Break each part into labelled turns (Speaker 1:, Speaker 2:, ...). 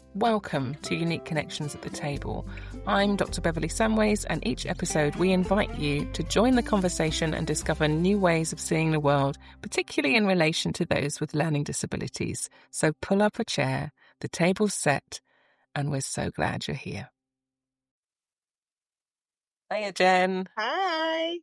Speaker 1: Welcome to Unique Connections at the Table. I'm Dr. Beverly Samways, and each episode we invite you to join the conversation and discover new ways of seeing the world, particularly in relation to those with learning disabilities. So pull up a chair, the table's set, and we're so glad you're here. Hiya, Jen.
Speaker 2: Hi.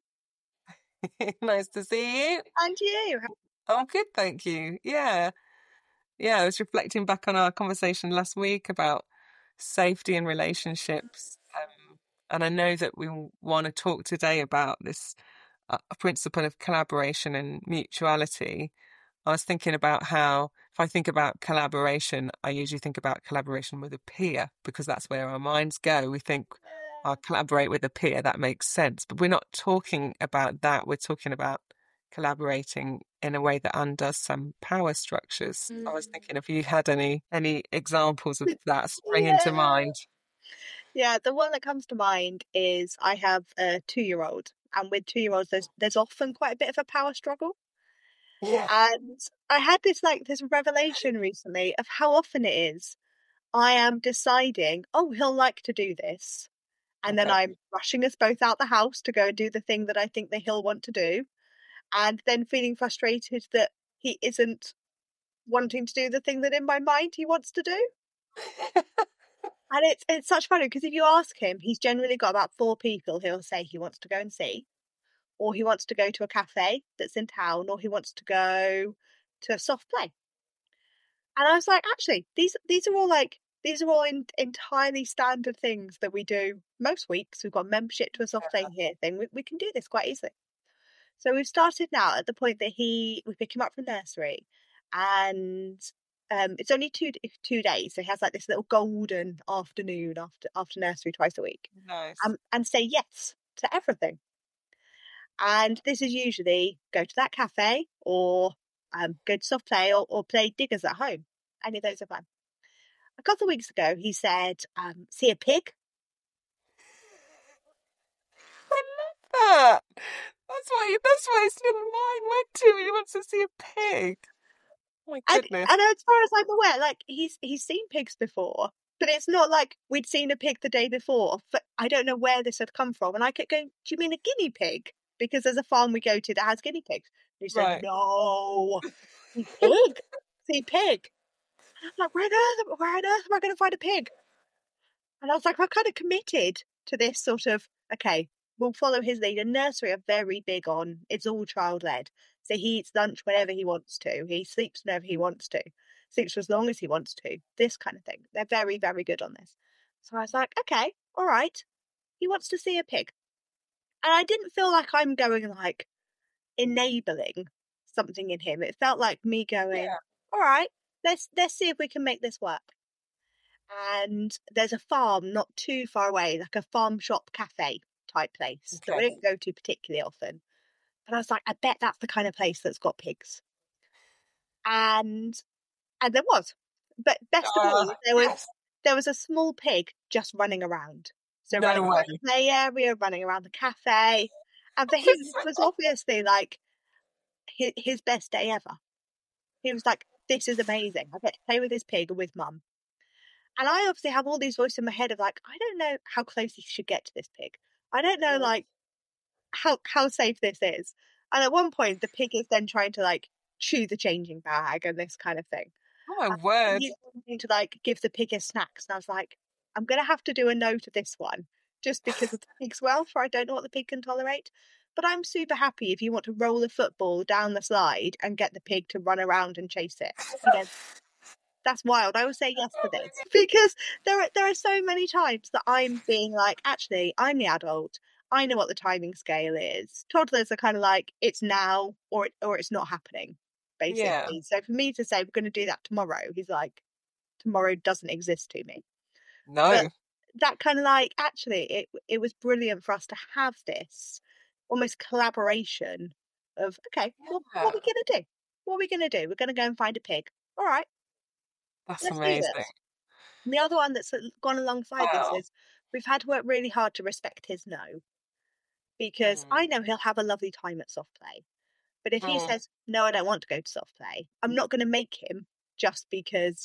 Speaker 1: Nice to see you.
Speaker 2: And you?
Speaker 1: I'm good, thank you. Yeah, I was reflecting back on our conversation last week about safety in relationships. And I know that we want to talk today about this principle of collaboration and mutuality. I was thinking about how, if I think about collaboration, I usually think about collaboration with a peer, because that's where our minds go. We think, I'll collaborate with a peer, that makes sense. But we're not talking about that. We're talking about collaborating in a way that undoes some power structures. I was thinking if you had any examples of that spring into mind.
Speaker 2: Yeah, the one that comes to mind is I have a 2-year-old, and with 2-year-olds, there's often quite a bit of a power struggle.
Speaker 1: Yeah.
Speaker 2: And I had this revelation recently of how often it is I am deciding, oh, he'll like to do this, and then
Speaker 1: Okay.
Speaker 2: I'm rushing us both out the house to go and do the thing that I think that he'll want to do, and then feeling frustrated that he isn't wanting to do the thing that in my mind he wants to do. And it's such fun because if you ask him, he's generally got about 4 people he'll say he wants to go and see, or he wants to go to a cafe that's in town, or he wants to go to a soft play. And I was like, actually, these are all entirely standard things that we do most weeks. We've got membership to a soft play here thing. We can do this quite easily. So we've started now at the point that we pick him up from nursery, and it's only two days. So he has like this little golden afternoon after nursery twice a week,
Speaker 1: Nice.
Speaker 2: and say yes to everything. And this is usually go to that cafe, or go to soft play, or play diggers at home. Any of those are fun. A couple of weeks ago, he said, see a pig.
Speaker 1: I love that. That's why his little mind went to. He wants to see a pig. Oh my goodness.
Speaker 2: And as far as I'm aware, like he's seen pigs before, but it's not like we'd seen a pig the day before. But I don't know where this had come from. And I kept going, do you mean a guinea pig? Because there's a farm we go to that has guinea pigs. And he said,
Speaker 1: Right.
Speaker 2: no, see pig, see pig. And I'm like, where on earth am I going to find a pig? And I was like, I'm kind of committed to this sort of, okay, we'll follow his lead. And nursery are very big on, it's all child-led. So he eats lunch whenever he wants to. He sleeps whenever he wants to. Sleeps for as long as he wants to. This kind of thing. They're very, very good on this. So I was like, okay, all right. He wants to see a pig. And I didn't feel like I'm going like enabling something in him. It felt like me going, all right, let's see if we can make this work. And there's a farm not too far away, like a farm shop cafe type place that we don't go to particularly often. And I was like, I bet that's the kind of place that's got pigs. And there was. But best of all, there was a small pig just running around. So
Speaker 1: No
Speaker 2: running
Speaker 1: way.
Speaker 2: around the play area, running around the cafe. And for him, it was obviously like his best day ever. He was like, this is amazing. I get to play with this pig and with mum. And I obviously have all these voices in my head of like, I don't know how close he should get to this pig. I don't know like how safe this is. And at one point the pig is then trying to like chew the changing bag and this kind of thing.
Speaker 1: Oh my word.
Speaker 2: He's wanting to like give the pig his snacks. And I was like, I'm gonna have to do a no to this one, just because of the pig's welfare. I don't know what the pig can tolerate. But I'm super happy if you want to roll a football down the slide and get the pig to run around and chase it. Again, that's wild. I will say yes to this because there are so many times that I'm being like, actually, I'm the adult. I know what the timing scale is. Toddlers are kind of like, it's now or it's not happening, basically.
Speaker 1: Yeah.
Speaker 2: So for me to say we're going to do that tomorrow, he's like, tomorrow doesn't exist to me.
Speaker 1: No.
Speaker 2: But that kind of like, actually, it was brilliant for us to have this almost collaboration of, okay, well, what are we going to do? What are we going to do? We're going to go and find a pig. All right.
Speaker 1: That's
Speaker 2: Let's do
Speaker 1: amazing.
Speaker 2: this. And the other one that's gone alongside this is we've had to work really hard to respect his no, because I know he'll have a lovely time at soft play. But if he says, no, I don't want to go to soft play, I'm not going to make him just because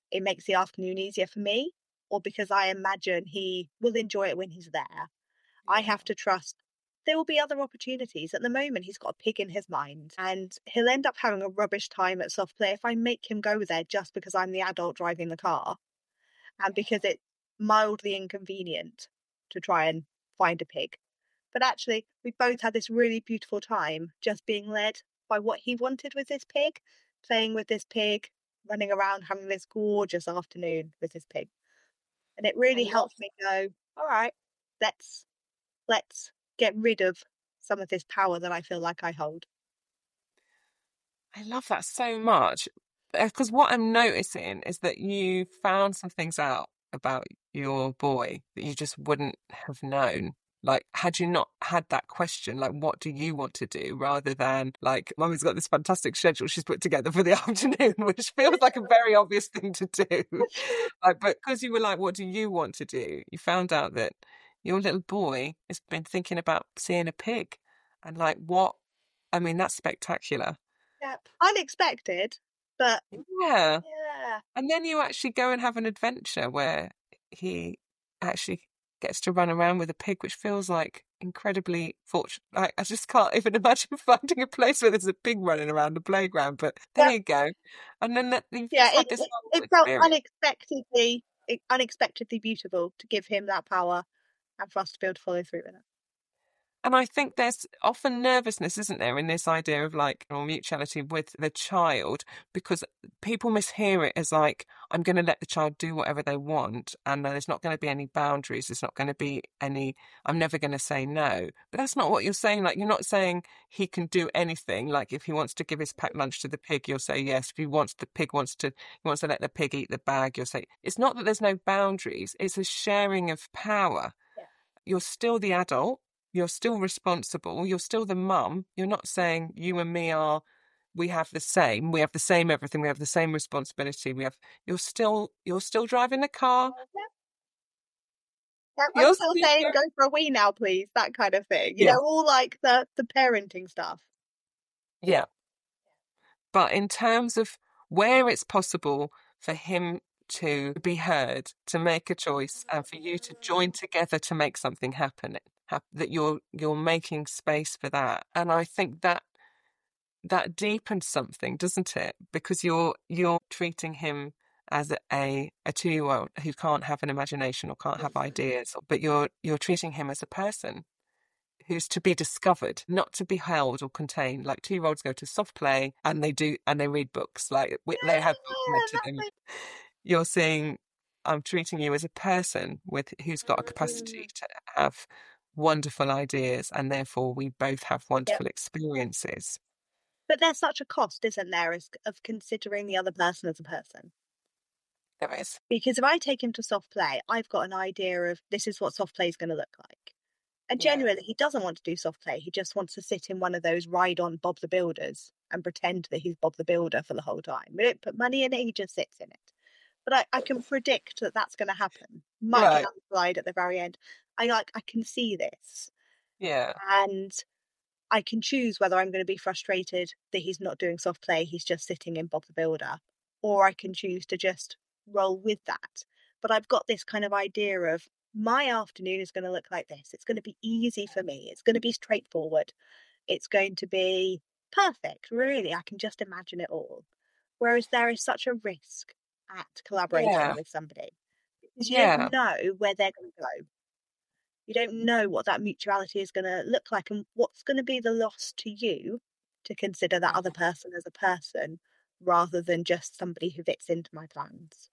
Speaker 2: it makes the afternoon easier for me, or because I imagine he will enjoy it when he's there. I have to trust there will be other opportunities. At the moment, he's got a pig in his mind, and he'll end up having a rubbish time at soft play if I make him go there just because I'm the adult driving the car and because it's mildly inconvenient to try and find a pig. But actually, we both had this really beautiful time just being led by what he wanted with this pig, playing with this pig, running around, having this gorgeous afternoon with this pig. And it really helped me go, all right, let's get rid of some of this power that I feel like I hold.
Speaker 1: I love that so much because what I'm noticing is that you found some things out about your boy that you just wouldn't have known. Like, had you not had that question, like, what do you want to do? Rather than, like, Mummy's got this fantastic schedule she's put together for the afternoon, which feels like a very obvious thing to do. Like, but because you were like, what do you want to do? You found out that your little boy has been thinking about seeing a pig. And, like, what? I mean, that's spectacular.
Speaker 2: Yep. Unexpected, but
Speaker 1: Yeah.
Speaker 2: yeah.
Speaker 1: And then you actually go and have an adventure where he actually gets to run around with a pig, which feels like incredibly fortunate. I just can't even imagine finding a place where there's a pig running around the playground. But there you go. And then you've
Speaker 2: Yeah,
Speaker 1: just had this wonderful
Speaker 2: it felt
Speaker 1: experience.
Speaker 2: unexpectedly beautiful to give him that power and for us to be able to follow through with it.
Speaker 1: And I think there's often nervousness, isn't there, in this idea of like, or mutuality with the child, because people mishear it as like, I'm going to let the child do whatever they want, and there's not going to be any boundaries. There's not going to be any, I'm never going to say no. But that's not what you're saying. Like, you're not saying he can do anything. Like, if he wants to give his packed lunch to the pig, you'll say yes. If he wants he wants to let the pig eat the bag, you'll say, it's not that there's no boundaries. It's a sharing of power.
Speaker 2: Yeah.
Speaker 1: You're still the adult. You're still responsible. You're still the mum. You're not saying you and me we have the same everything. We have the same responsibility. You're still driving the car.
Speaker 2: Yeah, I'm still saying go for a wee now, please. That kind of thing. You know, all like the parenting stuff.
Speaker 1: Yeah. But in terms of where it's possible for him to be heard, to make a choice, and for you to join together to make something happen, that you're making space for that. And I think that deepens something, doesn't it? Because you're treating him as a 2-year-old who can't have an imagination or can't have ideas, but you're treating him as a person who's to be discovered, not to be held or contained. Like 2-year-olds go to soft play and they read books. Like they have books read to them. You're saying, I'm treating you as a person who's got a capacity to have wonderful ideas, and therefore we both have wonderful experiences.
Speaker 2: But there's such a cost, isn't there, of considering the other person as a person?
Speaker 1: There is.
Speaker 2: Because if I take him to soft play, I've got an idea of this is what soft play is going to look like. And generally, he doesn't want to do soft play. He just wants to sit in one of those ride-on Bob the Builders and pretend that he's Bob the Builder for the whole time. We don't put money in it, he just sits in it. But I can predict that that's going to happen. Might get slide at the very end. I can see this.
Speaker 1: Yeah.
Speaker 2: And I can choose whether I'm going to be frustrated that he's not doing soft play, he's just sitting in Bob the Builder, or I can choose to just roll with that. But I've got this kind of idea of my afternoon is going to look like this. It's going to be easy for me. It's going to be straightforward. It's going to be perfect. Really, I can just imagine it all. Whereas there is such a risk at collaborating with somebody because you don't know where they're going to go. You don't know what that mutuality is going to look like and what's going to be the loss to you to consider that other person as a person rather than just somebody who fits into my plans.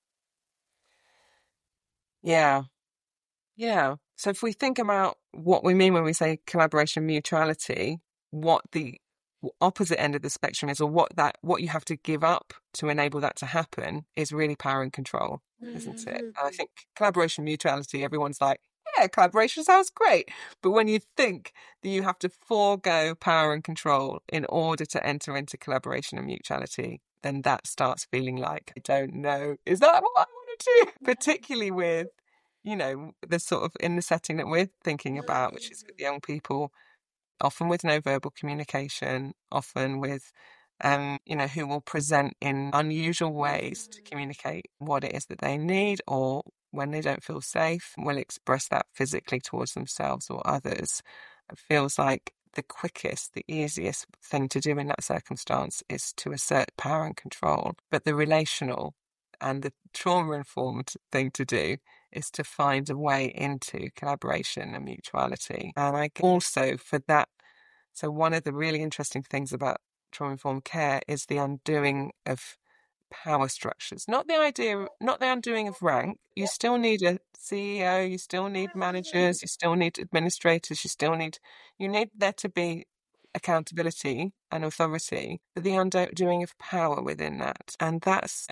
Speaker 1: Yeah. Yeah. So if we think about what we mean when we say collaboration mutuality, what the opposite end of the spectrum is, or what you have to give up to enable that to happen, is really power and control, isn't it? And I think collaboration mutuality, everyone's like, yeah, collaboration sounds great. But when you think that you have to forego power and control in order to enter into collaboration and mutuality, then that starts feeling like, I don't know, is that what I want to do? Particularly with, the sort of in the setting that we're thinking about, which is with young people, often with no verbal communication, often with who will present in unusual ways to communicate what it is that they need, or when they don't feel safe, will express that physically towards themselves or others. It feels like the quickest, the easiest thing to do in that circumstance is to assert power and control. But the relational and the trauma-informed thing to do is to find a way into collaboration and mutuality. And I also, for that, so one of the really interesting things about trauma-informed care is the undoing of power structures. Not the undoing of rank. You still need a CEO, you still need managers, you still need administrators, you need there to be accountability and authority, but the undoing of power within that. And that's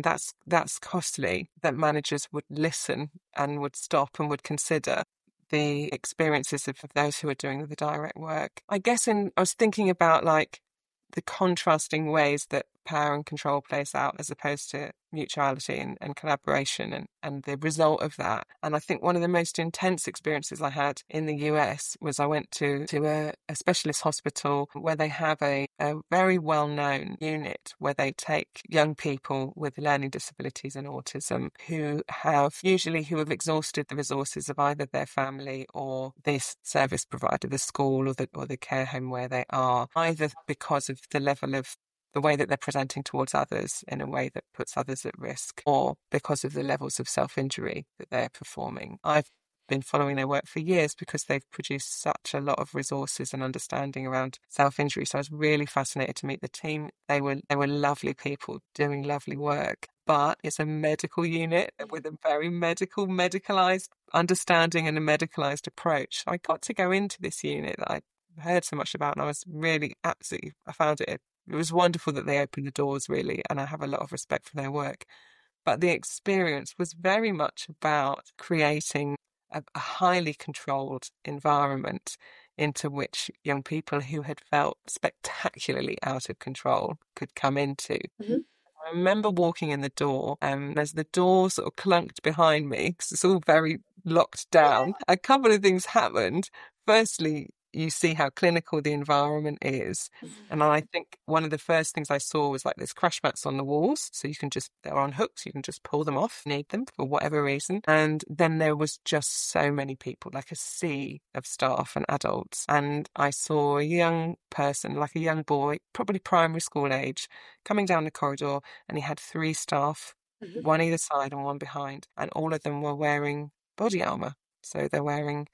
Speaker 1: costly, that managers would listen and would stop and would consider the experiences of those who are doing the direct work. I guess I was thinking about like the contrasting ways that power and control plays out as opposed to mutuality and collaboration and the result of that. And I think one of the most intense experiences I had in the US was I went to a specialist hospital where they have a very well-known unit where they take young people with learning disabilities and autism who have exhausted the resources of either their family or this service provider, the school or the care home where they are, either because of the level of the way that they're presenting towards others in a way that puts others at risk, or because of the levels of self-injury that they're performing. I've been following their work for years because they've produced such a lot of resources and understanding around self-injury. So I was really fascinated to meet the team. They were lovely people doing lovely work. But it's a medical unit with a very medicalized understanding and a medicalized approach. I got to go into this unit that I heard so much about, and I was really I found it was wonderful that they opened the doors, really, and I have a lot of respect for their work. But the experience was very much about creating a highly controlled environment into which young people who had felt spectacularly out of control could come into.
Speaker 2: Mm-hmm.
Speaker 1: I remember walking in the door, and as the door sort of clunked behind me, because it's all very locked down, a couple of things happened. Firstly, you see how clinical the environment is. And I think one of the first things I saw was like there's crash mats on the walls. So they're on hooks, you can just pull them off, need them for whatever reason. And then there was just so many people, like a sea of staff and adults. And I saw a young person, like a young boy, probably primary school age, coming down the corridor, and he had 3 staff, one either side and one behind. And all of them were wearing body armor. So they're wearing,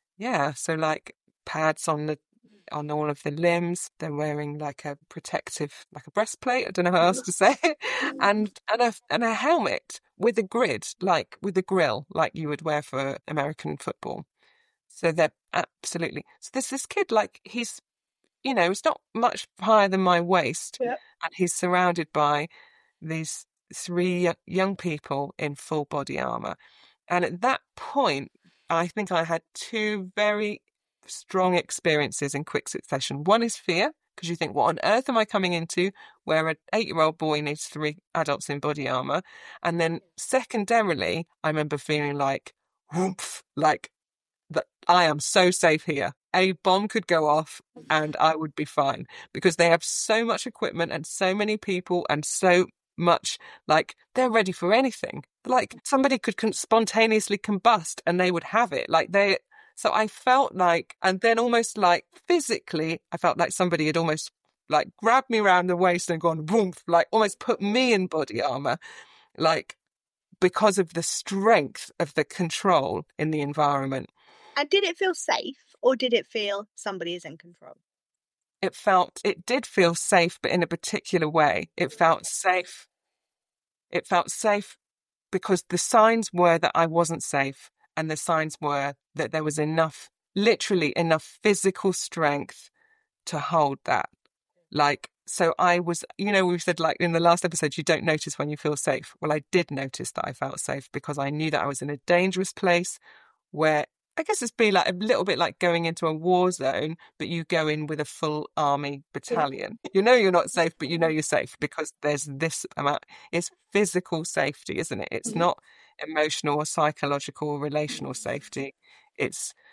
Speaker 1: so like pads on all of the limbs. They're wearing like a protective, like a breastplate, I don't know how else to say it, and a helmet with a grid, like with a grill, like you would wear for American football. So they're absolutely. So there's this kid, like he's not much higher than my waist, and he's surrounded by these 3 young people in full body armor. And at that point, I think I had 2 very strong experiences in quick succession. One is fear, because you think, what on earth am I coming into where an 8-year-old boy needs 3 adults in body armor? And then secondarily, I remember feeling like, whoomph, like that I am so safe here. A bomb could go off and I would be fine, because they have so much equipment and so many people and so much, like they're ready for anything. Like somebody could spontaneously combust and they would have it. So I felt like, and then almost like physically, I felt like somebody had almost like grabbed me around the waist and gone woof, like almost put me in body armor, like because of the strength of the control in the environment.
Speaker 2: And did it feel safe, or did it feel somebody is in control?
Speaker 1: It did feel safe, but in a particular way. It felt safe. It felt safe because the signs were that I wasn't safe. And the signs were that there was literally enough physical strength to hold that. Like, so I was, we said like in the last episode, you don't notice when you feel safe. Well, I did notice that I felt safe because I knew that I was in a dangerous place where I guess it's be like a little bit like going into a war zone, but you go in with a full army battalion. You know you're not safe, but you know you're safe because there's this amount. It's physical safety, isn't it? It's not emotional or psychological or relational safety. It's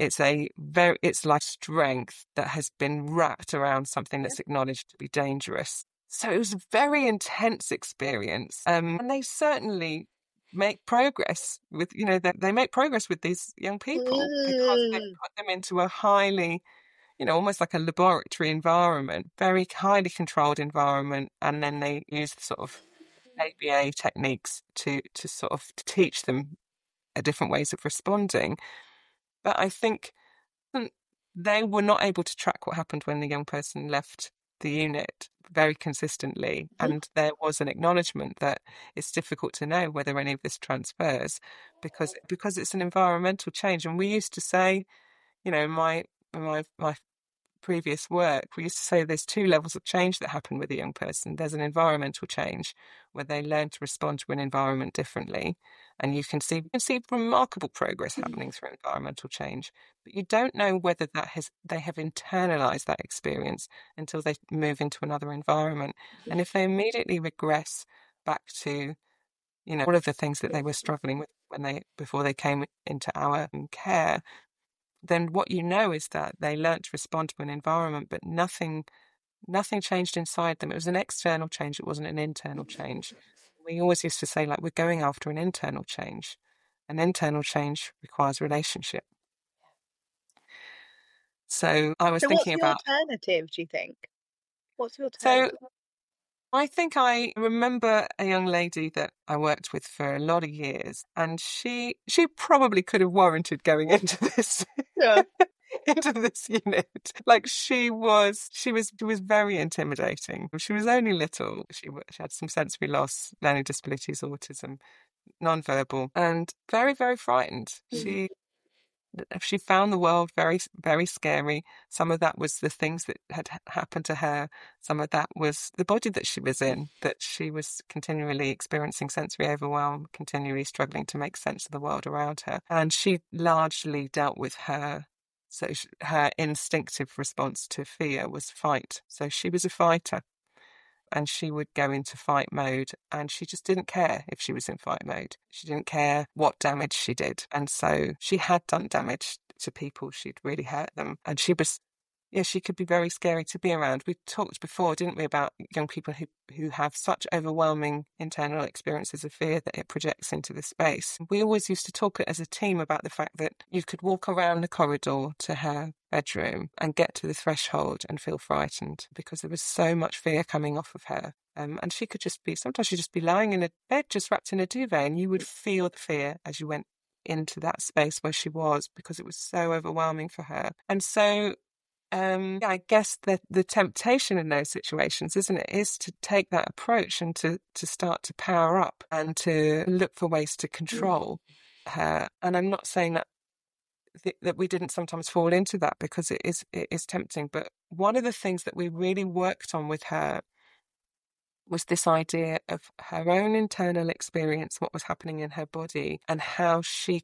Speaker 1: It's like strength that has been wrapped around something that's acknowledged to be dangerous. So it was a very intense experience. And they certainly make progress with, they make progress with these young people because they put them into a highly, almost like a laboratory environment, very highly controlled environment. And then they use the sort of ABA techniques to sort of teach them different ways of responding. But I think they were not able to track what happened when the young person left the unit very consistently. And there was an acknowledgement that it's difficult to know whether any of this transfers because it's an environmental change. And we used to say, my previous work, we used to say there's two levels of change that happen with a young person. There's an environmental change where they learn to respond to an environment differently, and you can see remarkable progress happening through environmental change. But you don't know whether they have internalized that experience until they move into another environment. And if they immediately regress back to all of the things that they were struggling with before they came into our care, then what is that they learnt to respond to an environment, but nothing changed inside them. It was an external change. It wasn't an internal change. We always used to say, like, we're going after an internal change. An internal change requires relationship. So I was thinking about...
Speaker 2: what's the alternative, do you think? What's the alternative?
Speaker 1: So I think I remember a young lady that I worked with for a lot of years, and she probably could have warranted going into this into this unit. Like she was very intimidating. She was only little. She had some sensory loss, learning disabilities, autism, nonverbal, and very, very frightened. She found the world very, very scary. Some of that was the things that had happened to her. Some of that was the body that she was in, that she was continually experiencing sensory overwhelm, continually struggling to make sense of the world around her. And she largely dealt with her instinctive response to fear was fight. So she was a fighter. And she would go into fight mode, and she just didn't care if she was in fight mode. She didn't care what damage she did. And so she had done damage to people. She'd really hurt them. And she could be very scary to be around. We talked before, didn't we, about young people who have such overwhelming internal experiences of fear that it projects into the space. We always used to talk as a team about the fact that you could walk around the corridor to her bedroom and get to the threshold and feel frightened because there was so much fear coming off of her. And she could sometimes she'd just be lying in a bed just wrapped in a duvet, and you would feel the fear as you went into that space where she was because it was so overwhelming for her. And so I guess the temptation in those situations, isn't it, is to take that approach and to start to power up and to look for ways to control her. And I'm not saying that we didn't sometimes fall into that, because it is tempting. But one of the things that we really worked on with her was this idea of her own internal experience, what was happening in her body, and how she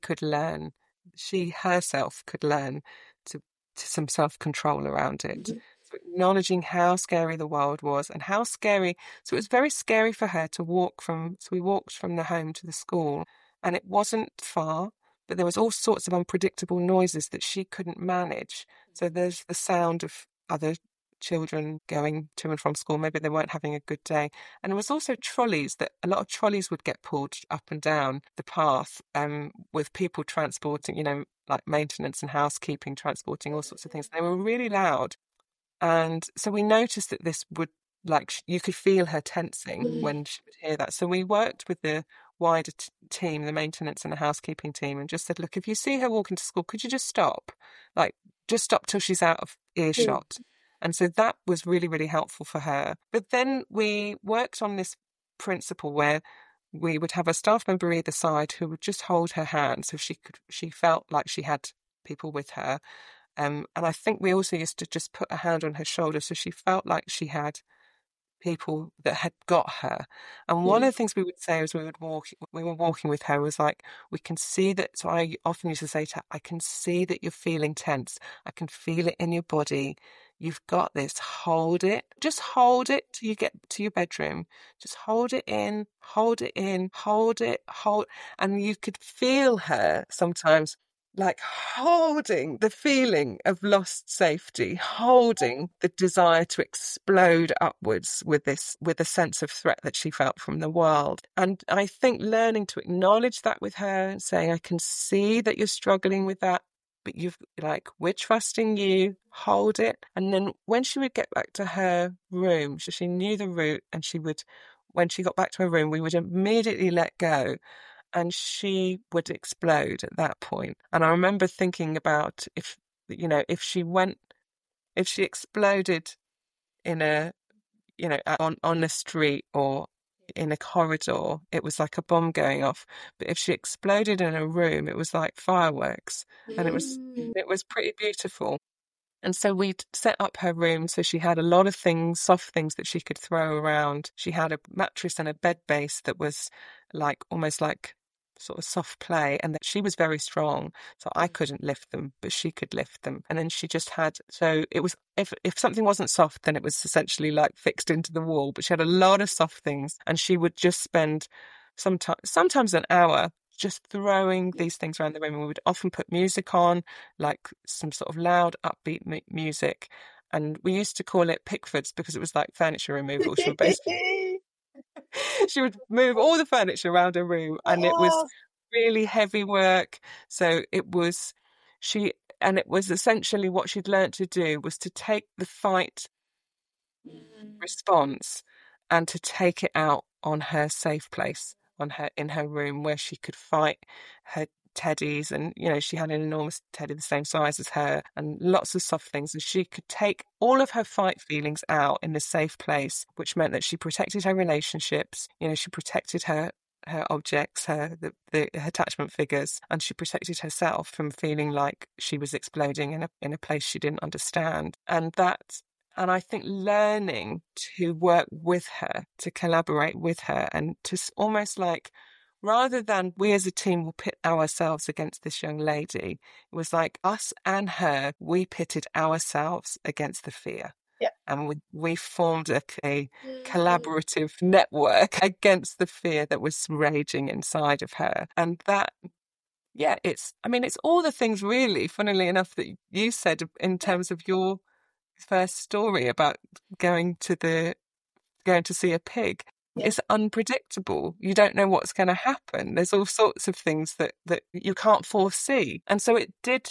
Speaker 1: herself could learn to some self-control around it. So acknowledging how scary the world was and how scary. So it was very scary for her to walk we walked from the home to the school, and it wasn't far, but there was all sorts of unpredictable noises that she couldn't manage. So there's the sound of other children going to and from school. Maybe they weren't having a good day. And there was also a lot of trolleys would get pulled up and down the path with people transporting, like maintenance and housekeeping, transporting all sorts of things. They were really loud. And so we noticed that this would, like, you could feel her tensing when she would hear that. So we worked with the wider team, the maintenance and the housekeeping team, and just said, look, if you see her walking to school, could you just stop? Like, just stop till she's out of earshot. And so that was really, really helpful for her. But then we worked on this principle where we would have a staff member either side who would just hold her hand so she felt like she had people with her. And I think we also used to just put a hand on her shoulder so she felt like she had people that had got her. And one of the things we would say as we were walking with her was like, we can see that. So I often used to say to her, I can see that you're feeling tense. I can feel it in your body. You've got this. Hold it. Just hold it till you get to your bedroom. Just hold it in, hold it in, hold it, hold. And you could feel her sometimes like holding the feeling of lost safety, holding the desire to explode upwards with a sense of threat that she felt from the world. And I think learning to acknowledge that with her and saying, I can see that you're struggling with that, but we're trusting you, hold it. And then when she would get back to her room, she knew the route, and when she got back to her room, we would immediately let go, and she would explode at that point. And I remember thinking about if she exploded in on the street or in a corridor, it was like a bomb going off. But if she exploded in a room, it was like fireworks, and it was pretty beautiful. And so we'd set up her room so she had a lot of things, soft things that she could throw around. She had a mattress and a bed base that was almost like sort of soft play, and that she was very strong, so I couldn't lift them, but she could lift them. And then she just had, so it was, if something wasn't soft, then it was essentially like fixed into the wall, but she had a lot of soft things, and she would just spend sometimes an hour just throwing these things around the room. And we would often put music on, like some sort of loud, upbeat music. And we used to call it Pickfords because it was like furniture removal. She would move all the furniture around her room, and it was really heavy work. So it was essentially what she'd learnt to do was to take the fight response and to take it out on her safe place, in her room, where she could fight her teddies. And she had an enormous teddy the same size as her, and lots of soft things, and she could take all of her fight feelings out in a safe place, which meant that she protected her relationships. She protected her objects, her attachment figures, and she protected herself from feeling like she was exploding in a place she didn't understand. And I think learning to work with her, to collaborate with her, and to almost like, rather than we as a team will pit ourselves against this young lady, it was like us and her, we pitted ourselves against the fear.
Speaker 2: Yeah.
Speaker 1: And we formed a collaborative network against the fear that was raging inside of her. And that, it's all the things really, funnily enough, that you said in terms of your first story about going to see a pig. It's unpredictable. You don't know what's going to happen. There's all sorts of things that you can't foresee. And so it did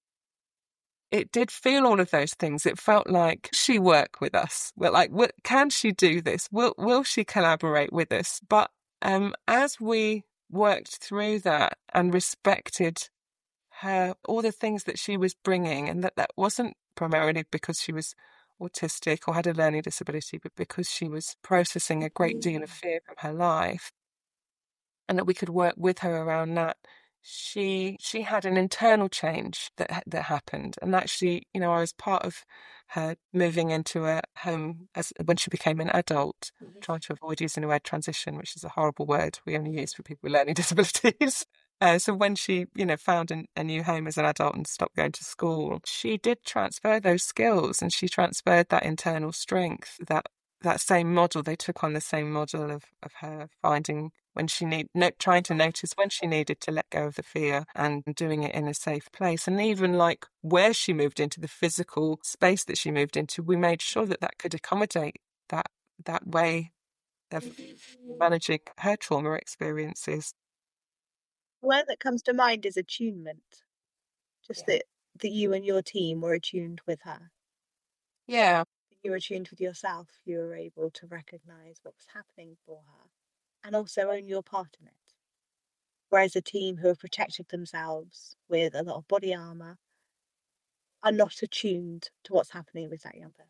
Speaker 1: feel all of those things. It felt like, she work with us? Well, can she do this? Will she collaborate with us? But as we worked through that and respected her, all the things that she was bringing, and that wasn't primarily because she was autistic or had a learning disability, but because she was processing a great deal of fear from her life, and that we could work with her around that. She had an internal change that happened, and actually, I was part of her moving into a home when she became an adult, trying to avoid using the word transition, which is a horrible word we only use for people with learning disabilities. So when she, found a new home as an adult and stopped going to school, she did transfer those skills, and she transferred that internal strength, that same model. They took on the same model of her finding when she trying to notice when she needed to let go of the fear, and doing it in a safe place. And even like where she moved into, the physical space that she moved into, we made sure that could accommodate that way of managing her trauma experiences.
Speaker 2: The word that comes to mind is attunement. Just that you and your team were attuned with her.
Speaker 1: Yeah.
Speaker 2: You were attuned with yourself. You were able to recognise what was happening for her and also own your part in it. Whereas a team who have protected themselves with a lot of body armour are not attuned to what's happening with that young person.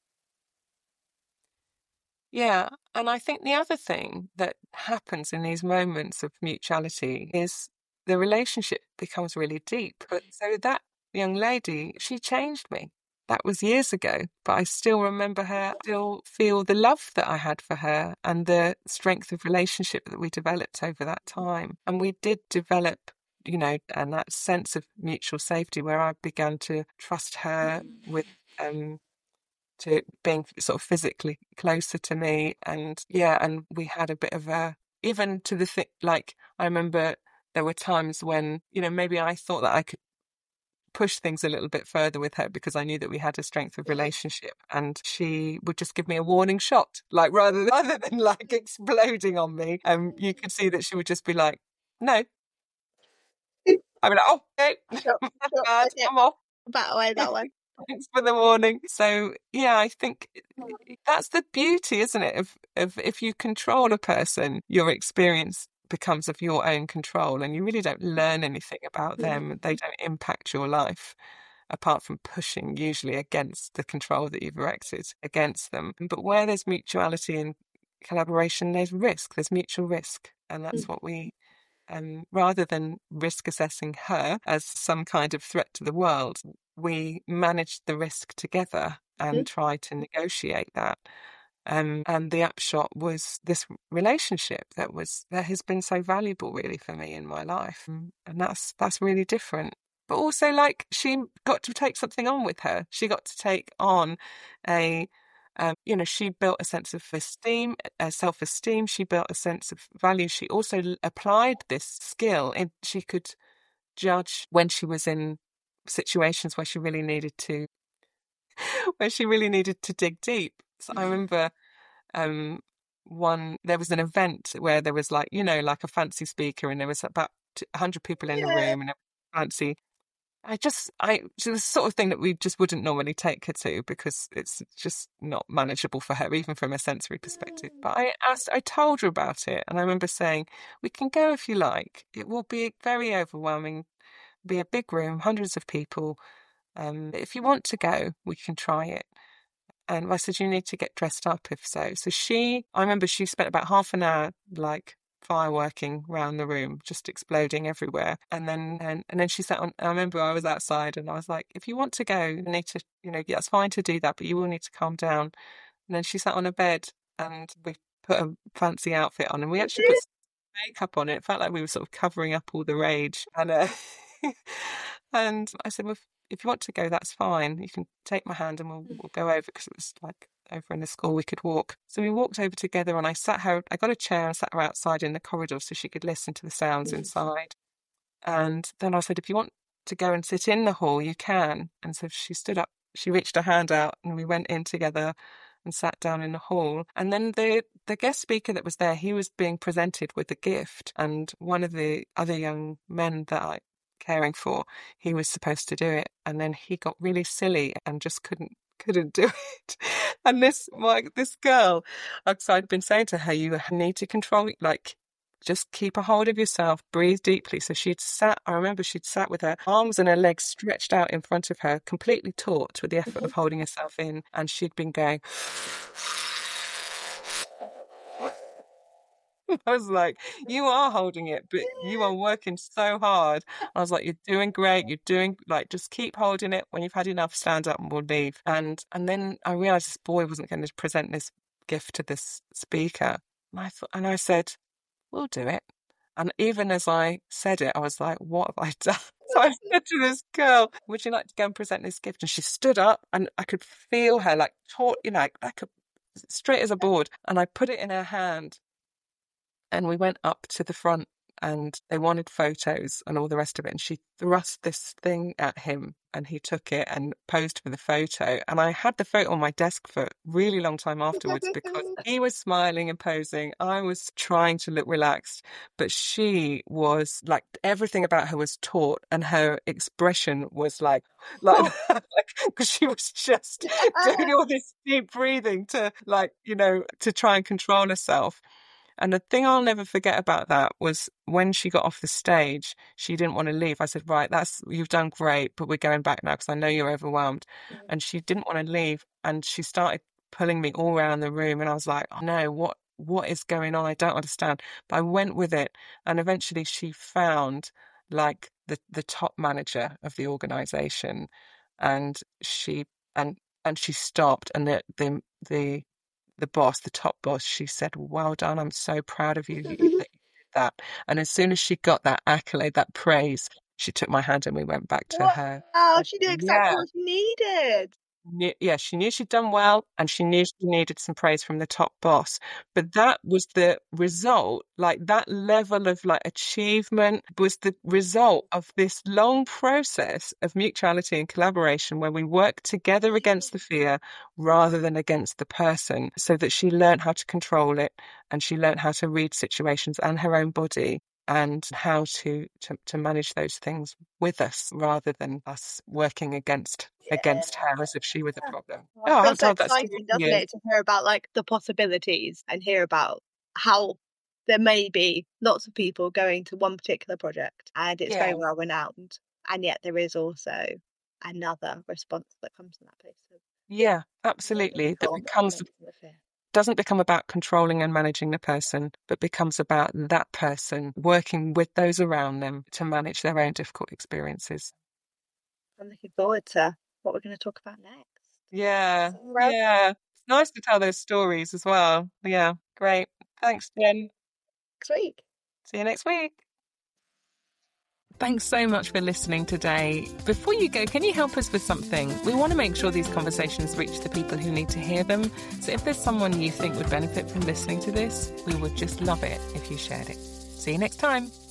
Speaker 1: Yeah, and I think the other thing that happens in these moments of mutuality is the relationship becomes really deep. But so that young lady, she changed me. That was years ago, but I still remember her, still feel the love that I had for her and the strength of relationship that we developed over that time. And we did develop, and that sense of mutual safety where I began to trust her with to being sort of physically closer to me. And we had a bit of even to the thing, like I remember there were times when, maybe I thought that I could push things a little bit further with her because I knew that we had a strength of relationship, and she would just give me a warning shot, like rather than like exploding on me. You could see that she would just be like, no. I'd be like, oh, okay,
Speaker 2: Sure,
Speaker 1: that's
Speaker 2: sure,
Speaker 1: bad,
Speaker 2: okay.
Speaker 1: I'm off.
Speaker 2: That way, that way.
Speaker 1: Thanks for the warning. So yeah, I think that's the beauty, isn't it? Of if you control a person, your experience becomes of your own control, and you really don't learn anything about them. They don't impact your life apart from pushing usually against the control that you've erected against them. But where there's mutuality and collaboration, there's risk, there's mutual risk. And that's what we, rather than risk assessing her as some kind of threat to the world, we managed the risk together and try to negotiate that. And the upshot was this relationship that has been so valuable really for me in my life. And that's really different. But also, like, she got to take something on with her. She got to take on she built a sense of esteem, self-esteem. She built a sense of value. She also applied this skill, and she could judge when she was in situations where she really needed to dig deep. So I remember there was an event where there was like a fancy speaker, and there was about 100 people in the room, and it was fancy. It's the sort of thing that we just wouldn't normally take her to because it's just not manageable for her, even from a sensory perspective. But I told her about it, and I remember saying, we can go if you like. It will be very overwhelming, be a big room, hundreds of people. If you want to go, we can try it. And I said, you need to get dressed up if so. So I remember she spent about half an hour like fireworking around the room, just exploding everywhere. And then she sat on, I remember I was outside and I was like, if you want to go, you need to, it's fine to do that, but you will need to calm down. And then she sat on a bed and we put a fancy outfit on, and we actually put makeup on it. It felt like we were sort of covering up all the rage. And and I said, well, if you want to go, that's fine. You can take my hand and we'll go over, because it was like over in the school we could walk. So we walked over together, and I got a chair and sat her outside in the corridor so she could listen to the sounds inside. And then I said, if you want to go and sit in the hall, you can. And so she stood up, she reached her hand out, and we went in together and sat down in the hall. And then the guest speaker that was there, he was being presented with a gift. And one of the other young men that I caring for, he was supposed to do it. And then he got really silly and just couldn't do it. And this girl, because I'd been saying to her, you need to control, like, just keep a hold of yourself, breathe deeply. So I remember she'd sat with her arms and her legs stretched out in front of her, completely taut with the effort of holding herself in. And she'd been going, I was like, you are holding it, but you are working so hard. I was like, you're doing great. You're doing, like, just keep holding it. When you've had enough, stand up and we'll leave. And then I realized this boy wasn't going to present this gift to this speaker. And I said, we'll do it. And even as I said it, I was like, what have I done? So I said to this girl, would you like to go and present this gift? And she stood up, and I could feel her like taut, like straight as a board. And I put it in her hand, and we went up to the front, and they wanted photos and all the rest of it. And she thrust this thing at him, and he took it and posed for the photo. And I had the photo on my desk for a really long time afterwards because he was smiling and posing. I was trying to look relaxed, but she was like, everything about her was taut, and her expression was like because she was just doing all this deep breathing to to try and control herself. And the thing I'll never forget about that was when she got off the stage, she didn't want to leave. I said, right, you've done great, but we're going back now because I know you're overwhelmed. And she didn't want to leave. And she started pulling me all around the room. And I was like, oh, no, what is going on? I don't understand. But I went with it. And eventually she found like the top manager of the organization. And she stopped, and the boss, the top boss, she said, well done, I'm so proud of you that you did that. And as soon as she got that accolade, that praise, she took my hand and we went back to her.
Speaker 2: Wow, she knew exactly
Speaker 1: Yeah.
Speaker 2: what she needed.
Speaker 1: She knew she'd done well, and she knew she needed some praise from the top boss. But that was the result, like that level of like achievement was the result of this long process of mutuality and collaboration where we worked together against the fear rather than against the person, so that she learned how to control it, and she learned how to read situations and her own body, and how to manage those things with us rather than us working against her as if she were the problem.
Speaker 2: Well,
Speaker 1: Oh,
Speaker 2: it
Speaker 1: I haven't
Speaker 2: feels so
Speaker 1: told that story
Speaker 2: exciting,
Speaker 1: to
Speaker 2: doesn't
Speaker 1: you.
Speaker 2: it, to hear about like the possibilities and hear about how there may be lots of people going to one particular project and it's very well renowned, and yet there is also another response that comes from that place.
Speaker 1: Yeah, absolutely. That doesn't become about controlling and managing the person, but becomes about that person working with those around them to manage their own difficult experiences.
Speaker 2: I'm looking forward to what we're going to talk about next.
Speaker 1: Yeah. It's nice to tell those stories as well. Yeah, great. Thanks, Jen.
Speaker 2: Next week.
Speaker 1: See you next week. Thanks so much for listening today. Before you go, can you help us with something? We want to make sure these conversations reach the people who need to hear them. So if there's someone you think would benefit from listening to this, we would just love it if you shared it. See you next time.